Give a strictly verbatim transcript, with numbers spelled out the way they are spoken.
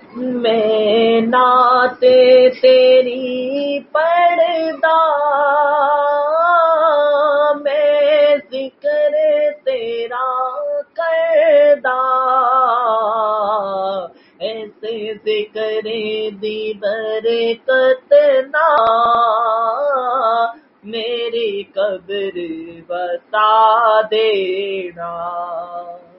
मैं नाते तेरी पढ़दा, मैं जिक्र तेरा करदा, ऐसे जिक्र दी बरकत ना मेरी कब्र बसा देना।